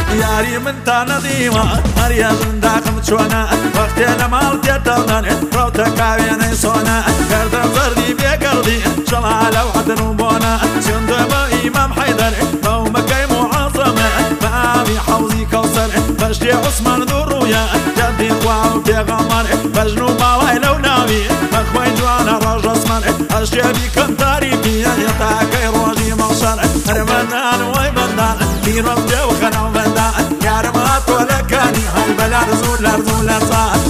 ياري من تانا ديما هريا زنداقم تشوانا وقتي لمال تيتلن روتك عويني صونا كردم زردي بيقردي شلالة وحدن وبونا سندب إمام حيدر مومكي معظمة فامي حوزي كوثر فشتي عثمان ذو الرؤيا جدي خواه بيغمر فجنو باوي لو ناوي مخوي جوانا راج اسمر أشيابي كم تاريبي يتاكي روجي مغشر هرمنان ويبندان في رمجي وخنا وبندان يا رمات ولا كاني هاي بلا رزول صار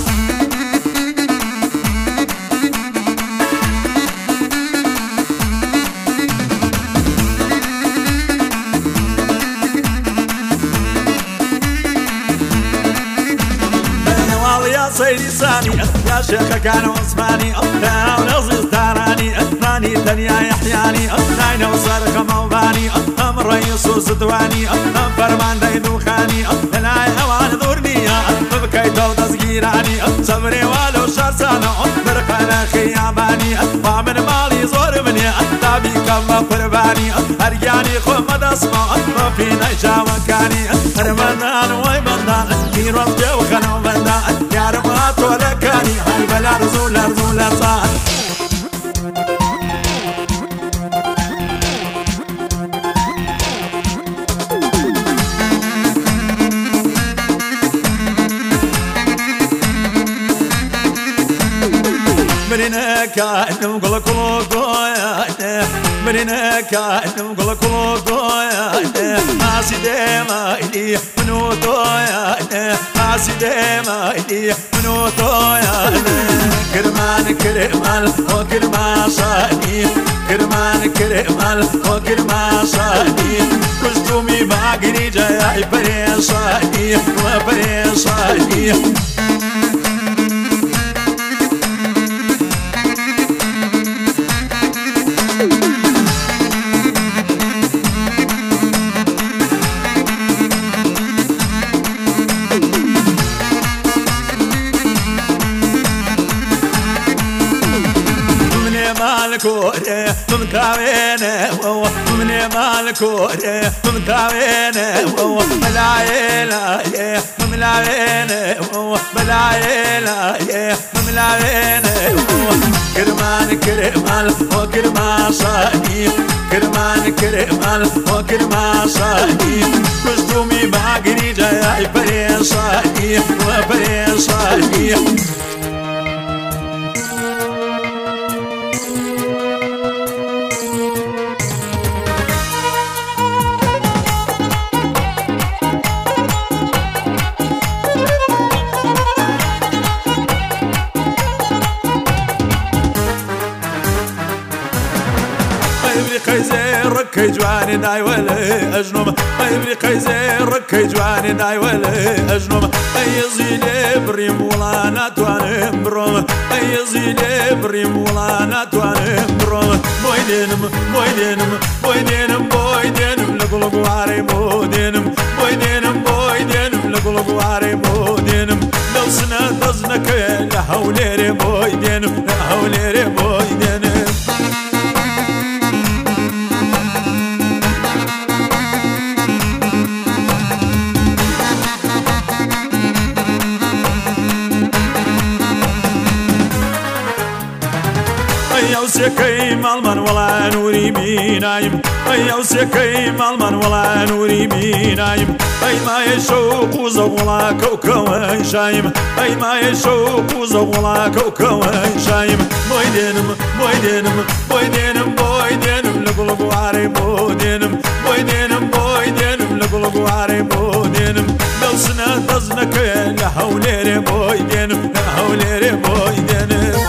يا سيدي ساني يا شيخ كان عثماني يا ونصيص تاراني راني دنيا يحياني ناين وصارخ موباني ام رئيس وسدواني ام فرمان دايدو خاني لا اوان ذورنيا ببكي تو تسجيراني صبري والو شرسانو برقنا خياباني ومن مالي زور مني تابي كم قرباني ارجاني خمد اسمع في نجا مكاني رمضان ويبندان في رمجي وخنا بندان يا رمات ولا كاني هاي بلا رزول صار مرينا كأنه قل كلوكويا مرينا كأنه قل كلوكويا ماسي ديما إلي منو تويا ماسي ديما إلي منو تويا كرمان كرمال وكرما شاني كرمان كرمال وكرما شاني كشتومي باقري جاي بريشاني وبريشاني مالكوري ممتاوينه ومن مالكوري ممتاوينه وملايلا مملاوينه وملايلا مملاوينه كرمان كرمال وكرما شاني كرمان كرمال وكرما شاني كشتومي باقري جاي بريشاني وبريشاني ركي جواني داي ولا أجنوم يبري زير ركي جواني داي ولا أجنوم يزيد بريم ولا نتوان بروم يزيد بريم ولا نتوان بروم بويدينم بويدينم بويدينم بويدينم لقلق واري بودينم بويدينم بويدينم لقلق واري بودينم لو سنة تزنك لحوليري بويدينم لحوليري بويدينم يوسكي مالمن ولا نوري بينايم يوسكي مالمن ولا نوري بينايم ما يشوق ولا كوكو شايم ما يشوق ولا كوكو شايم بويدينم بويدينم بويدينم بويدينم لقلق واري بودينم بويدينم بويدينم لقلق واري بودينم لو سنة تزنك لحوليري بويدينم لحوليري بويدينم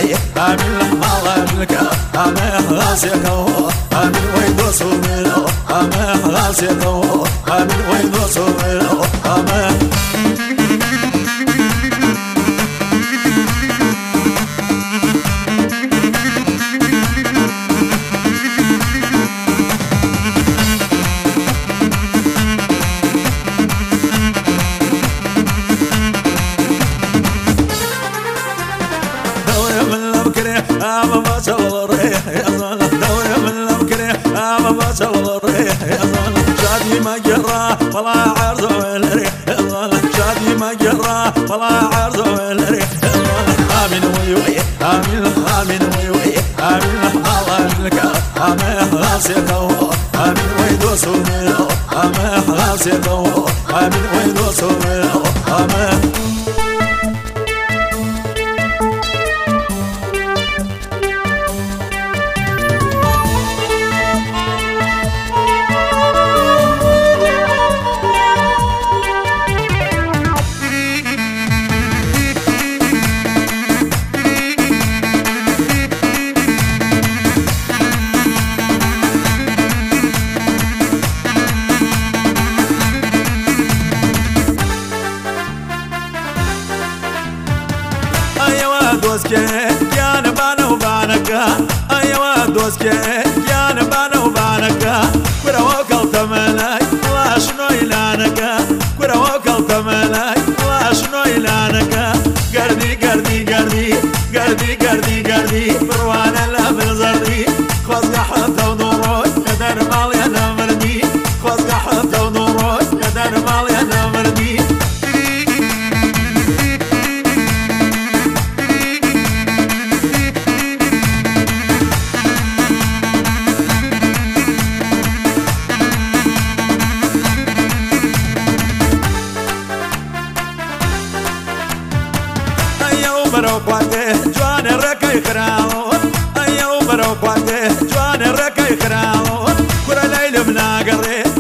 آمين ويدوسوا منه أما غاسيته من وين وصوله أما أما ما شغل الريح يا ظلم دوري من المكره أما ما شغل الريح يا ظلم شادي ما جرى ولا عرض والريح يا ظلم شادي ما جرى ولا عرض والريح يا ظلم آمين ويوي آمين ويوي آمين الله لك آمين غاسيته آمين ويدوس منه آمين غاسيته آمين ويدوس منه آمين دوسكي يا نبانا وبانكا أيوا دوسكي يا نبانا وبانكا كرا وكل تملاي لا شنو إلانكا كرا وكل تملاي لا شنو إلانكا قردي قردي قردي قردي قردي قردي بروانا لا بالزردي خوزق حتى ونوروي قدر مالي أنا مردي خوزق حتى ونوروي قدر مالي أنا مردي بروقاته جوان الركاي خراون أيو بروقاته جوان الركاي خراون كرا ليل من قري